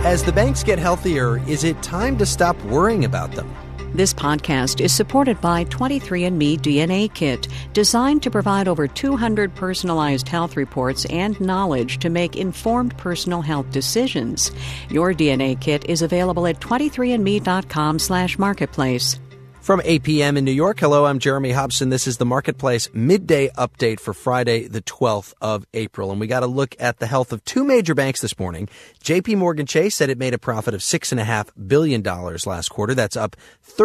As the banks get healthier, is it time to stop worrying about them? This podcast is supported by 23andMe DNA Kit, designed to provide over 200 personalized health reports and knowledge to make informed personal health decisions. Your DNA kit is available at 23andme.com/marketplace. From 8 p.m. in New York, hello, I'm Jeremy Hobson. This is the Marketplace midday update for Friday, the 12th of April. And we got to look at the health of two major banks this morning. J.P. Morgan Chase said it made a profit of $6.5 billion last quarter. That's up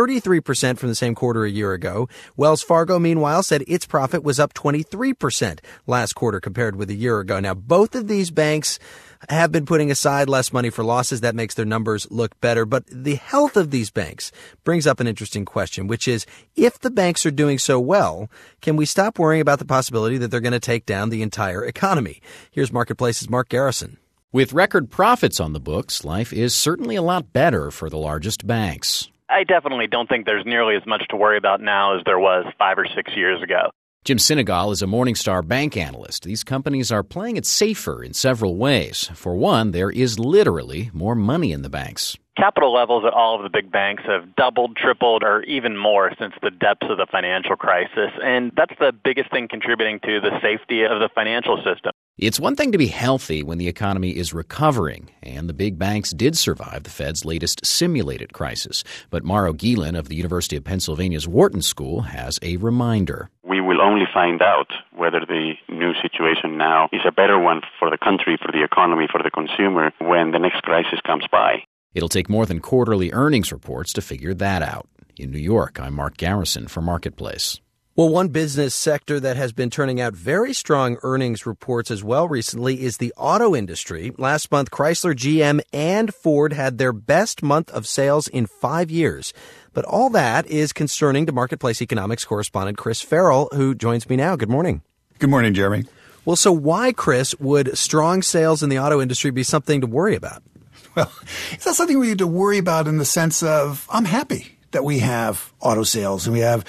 33% from the same quarter a year ago. Wells Fargo, meanwhile, said its profit was up 23% last quarter compared with a year ago. Now, both of these banks have been putting aside less money for losses. That makes their numbers look better. But the health of these banks brings up an interesting question, which is, if the banks are doing so well, can we stop worrying about the possibility that they're going to take down the entire economy? Here's Marketplace's Mark Garrison. With record profits on the books, life is certainly a lot better for the largest banks. I definitely don't think there's nearly as much to worry about now as there was 5 or 6 years ago. Jim Sinegal is a Morningstar bank analyst. These companies are playing it safer in several ways. For one, there is literally more money in the banks. Capital levels at all of the big banks have doubled, tripled, or even more since the depths of the financial crisis, and that's the biggest thing contributing to the safety of the financial system. It's one thing to be healthy when the economy is recovering, and the big banks did survive the Fed's latest simulated crisis. But Mauro Guilin of the University of Pennsylvania's Wharton School has a reminder. We will only find out whether the new situation now is a better one for the country, for the economy, for the consumer when the next crisis comes by. It'll take more than quarterly earnings reports to figure that out. In New York, I'm Mark Garrison for Marketplace. Well, one business sector that has been turning out very strong earnings reports as well recently is the auto industry. Last month, Chrysler, GM, and Ford had their best month of sales in 5 years. But all that is concerning to Marketplace economics correspondent Chris Farrell, who joins me now. Good morning. Good morning, Jeremy. Well, so why, Chris, would strong sales in the auto industry be something to worry about? Well, it's not something we need to worry about in the sense of I'm happy that we have auto sales and we have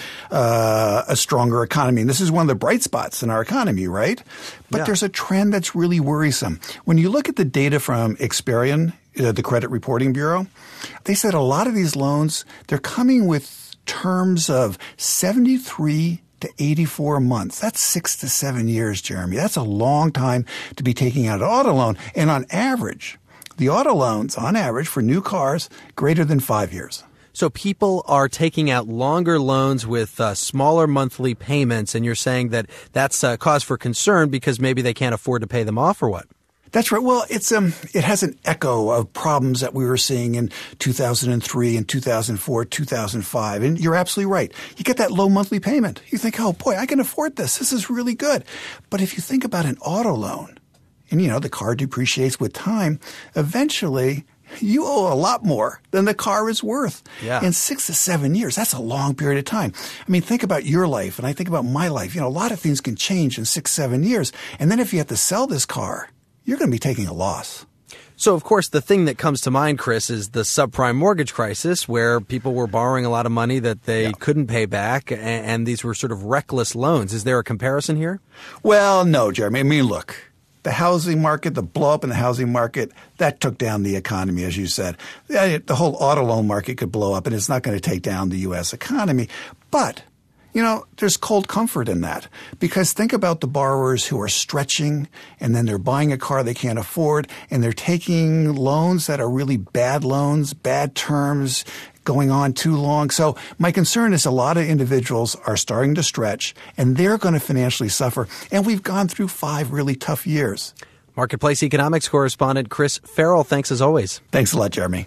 a stronger economy. And this is one of the bright spots in our economy, right? But There's a trend that's really worrisome. When you look at the data from Experian, the credit reporting bureau, they said a lot of these loans, they're coming with terms of 73 to 84 months. That's 6 to 7 years, Jeremy. That's a long time to be taking out an auto loan. And on average, the auto loans, on average, for new cars, greater than 5 years. So people are taking out longer loans with smaller monthly payments, and you're saying that that's a cause for concern because maybe they can't afford to pay them off, or what? That's right. Well, it has an echo of problems that we were seeing in 2003 and 2004, 2005. And you're absolutely right. You get that low monthly payment. You think, oh, boy, I can afford this. This is really good. But if you think about an auto loan, and, the car depreciates with time, eventually you owe a lot more than the car is worth. Yeah. In 6 to 7 years, that's a long period of time. I mean, think about your life, and I think about my life. A lot of things can change in 6, 7 years. And then if you have to sell this car, you're going to be taking a loss. So, of course, the thing that comes to mind, Chris, is the subprime mortgage crisis where people were borrowing a lot of money that they couldn't pay back, and these were sort of reckless loans. Is there a comparison here? Well, no, Jeremy. I mean, look. The housing market, the blow-up in the housing market, that took down the economy, as you said. The whole auto loan market could blow up, and it's not going to take down the U.S. economy. But, there's cold comfort in that. Because think about the borrowers who are stretching, and then they're buying a car they can't afford, and they're taking loans that are really bad loans, bad terms, going on too long. So my concern is a lot of individuals are starting to stretch, and they're going to financially suffer. And we've gone through 5 really tough years. Marketplace economics correspondent Chris Farrell, thanks as always. Thanks a lot, Jeremy.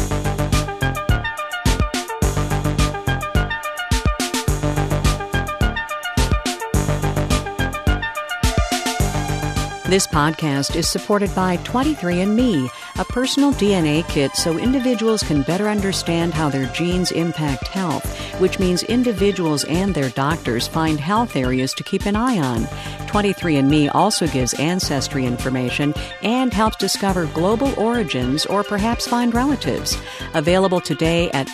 This podcast is supported by 23andMe, a personal DNA kit so individuals can better understand how their genes impact health, which means individuals and their doctors find health areas to keep an eye on. 23andMe also gives ancestry information and helps discover global origins or perhaps find relatives. Available today at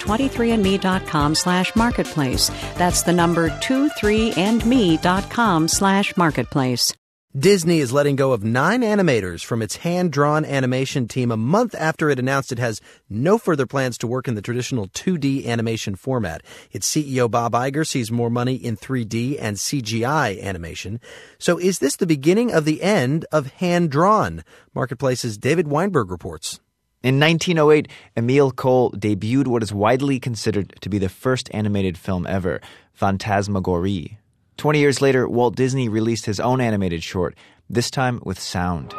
23andme.com/marketplace. That's the number 23andme.com/marketplace. Disney is letting go of 9 animators from its hand-drawn animation team a month after it announced it has no further plans to work in the traditional 2D animation format. Its CEO Bob Iger sees more money in 3D and CGI animation. So is this the beginning of the end of hand-drawn? Marketplace's David Weinberg reports. In 1908, Emile Cole debuted what is widely considered to be the first animated film ever, Phantasmagorie. 20 years later, Walt Disney released his own animated short, this time with sound.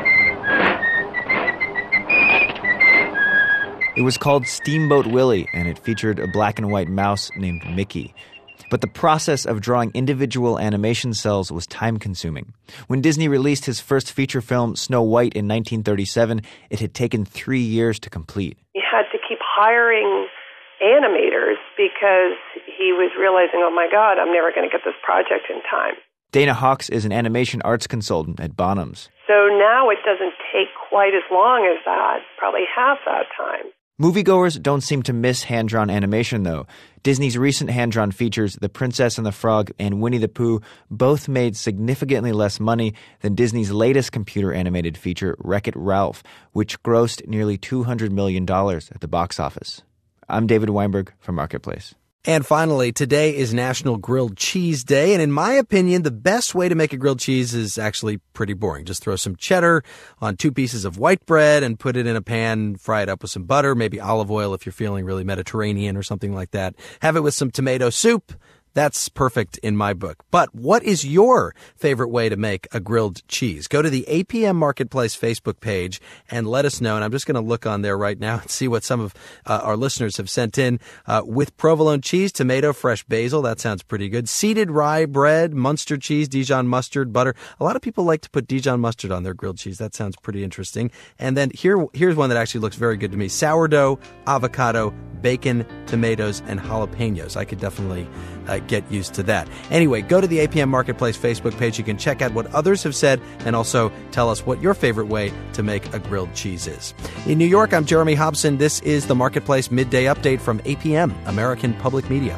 It was called Steamboat Willie, and it featured a black and white mouse named Mickey. But the process of drawing individual animation cells was time-consuming. When Disney released his first feature film, Snow White, in 1937, it had taken 3 years to complete. He had to keep hiring animators because he was realizing, oh my God, I'm never going to get this project in time. Dana Hawks is an animation arts consultant at Bonhams. So now it doesn't take quite as long as that, probably half that time. Moviegoers don't seem to miss hand-drawn animation, though. Disney's recent hand-drawn features, The Princess and the Frog and Winnie the Pooh, both made significantly less money than Disney's latest computer-animated feature, Wreck-It Ralph, which grossed nearly $200 million at the box office. I'm David Weinberg from Marketplace. And finally, today is National Grilled Cheese Day. And in my opinion, the best way to make a grilled cheese is actually pretty boring. Just throw some cheddar on 2 pieces of white bread and put it in a pan, fry it up with some butter, maybe olive oil if you're feeling really Mediterranean or something like that. Have it with some tomato soup. That's perfect in my book. But what is your favorite way to make a grilled cheese? Go to the APM Marketplace Facebook page and let us know. And I'm just going to look on there right now and see what some of our listeners have sent in. With provolone cheese, tomato, fresh basil. That sounds pretty good. Seeded rye bread, Munster cheese, Dijon mustard, butter. A lot of people like to put Dijon mustard on their grilled cheese. That sounds pretty interesting. And then here's one that actually looks very good to me. Sourdough, avocado, bacon, tomatoes, and jalapenos. I could definitely get used to that. Anyway, go to the APM Marketplace Facebook page. You can check out what others have said and also tell us what your favorite way to make a grilled cheese is. In New York, I'm Jeremy Hobson. This is the Marketplace Midday Update from APM, American Public Media.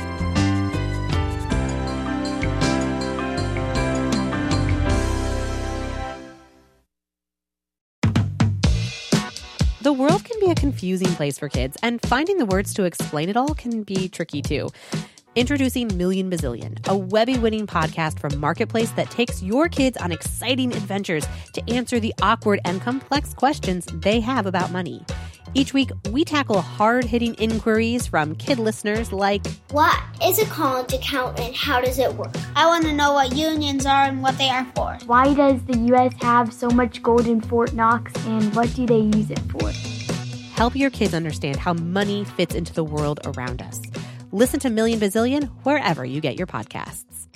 The world can be a confusing place for kids, and finding the words to explain it all can be tricky too. Introducing Million Bazillion, a Webby-winning podcast from Marketplace that takes your kids on exciting adventures to answer the awkward and complex questions they have about money. Each week, we tackle hard-hitting inquiries from kid listeners like, what is a college account and how does it work? I want to know what unions are and what they are for. Why does the U.S. have so much gold in Fort Knox and what do they use it for? Help your kids understand how money fits into the world around us. Listen to Million Bazillion wherever you get your podcasts.